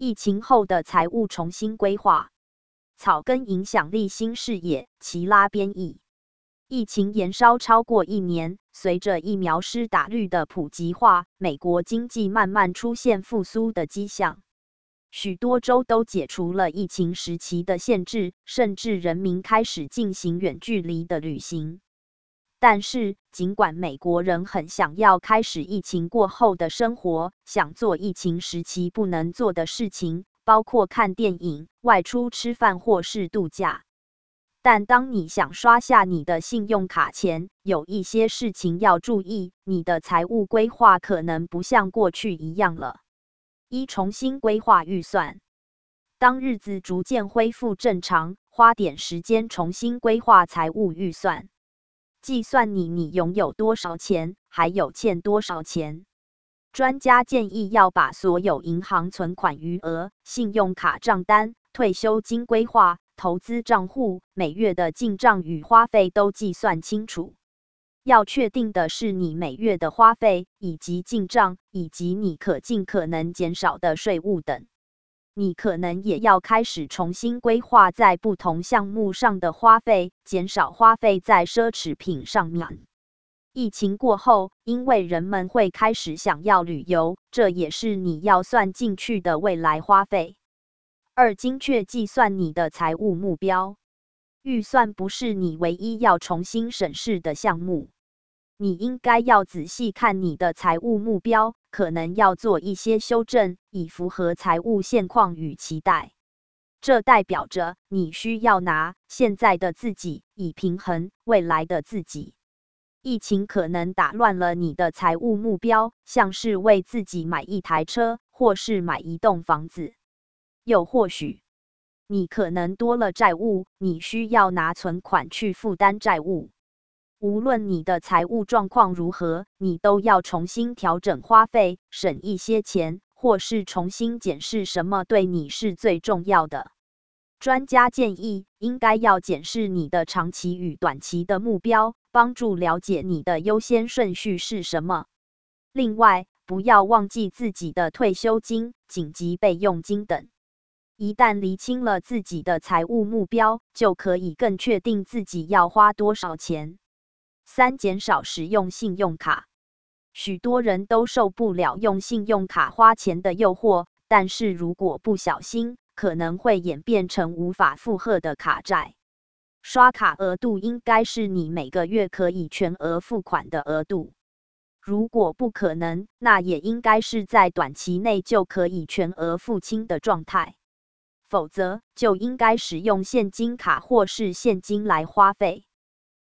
疫情后的财务重新规划。草根影响力新视野，齐拉编译。疫情延烧超过1年，随着疫苗施打率的普及化，美国经济慢慢出现复苏的迹象。许多州都解除了疫情时期的限制，甚至人民开始进行远距离的旅行。但是，尽管美国人很想要开始疫情过后的生活，想做疫情时期不能做的事情，包括看电影、外出吃饭或是度假。但当你想刷下你的信用卡前，有一些事情要注意，你的财务规划可能不像过去一样了。重新规划预算。当日子逐渐恢复正常，花点时间重新规划财务预算。计算你拥有多少钱，还有欠多少钱。专家建议要把所有银行存款余额、信用卡账单、退休金规划、投资账户、每月的进账与花费都计算清楚。要确定的是你每月的花费，以及进账，以及你可尽可能减少的税务等。你可能也要开始重新规划在不同项目上的花费，减少花费在奢侈品上面。疫情过后，因为人们会开始想要旅游，这也是你要算进去的未来花费。精确计算你的财务目标。预算不是你唯一要重新审视的项目。你应该要仔细看你的财务目标，可能要做一些修正，以符合财务现况与期待。这代表着你需要拿现在的自己，以平衡未来的自己。疫情可能打乱了你的财务目标，像是为自己买一台车，或是买一栋房子。又或许，你可能多了债务，你需要拿存款去负担债务。无论你的财务状况如何，你都要重新调整花费，省一些钱，或是重新检视什么对你是最重要的。专家建议，应该要检视你的长期与短期的目标，帮助了解你的优先顺序是什么。另外，不要忘记自己的退休金、紧急备用金等。一旦厘清了自己的财务目标，就可以更确定自己要花多少钱。减少使用信用卡。许多人都受不了用信用卡花钱的诱惑，但是如果不小心，可能会演变成无法负荷的卡债。刷卡额度应该是你每个月可以全额付款的额度。如果不可能，那也应该是在短期内就可以全额付清的状态。否则，就应该使用现金卡或是现金来花费。